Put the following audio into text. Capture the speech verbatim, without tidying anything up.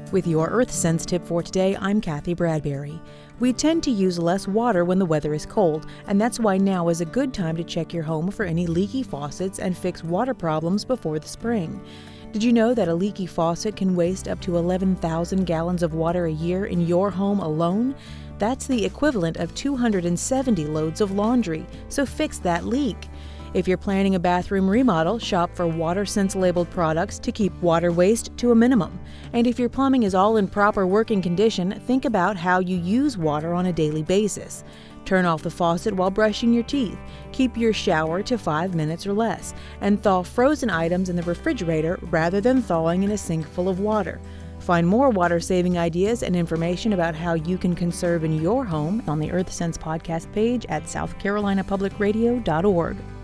With your Earth Sense tip for today, I'm Kathy Bradbury. We tend to use less water when the weather is cold, and that's why now is a good time to check your home for any leaky faucets and fix water problems before the spring. Did you know that a leaky faucet can waste up to eleven thousand gallons of water a year in your home alone? That's the equivalent of two hundred seventy loads of laundry, so fix that leak. If you're planning a bathroom remodel, shop for WaterSense labeled products to keep water waste to a minimum. And if your plumbing is all in proper working condition, think about how you use water on a daily basis. Turn off the faucet while brushing your teeth. Keep your shower to five minutes or less. And thaw frozen items in the refrigerator rather than thawing in a sink full of water. Find more water-saving ideas and information about how you can conserve in your home on the Earth Sense podcast page at south carolina public radio dot org.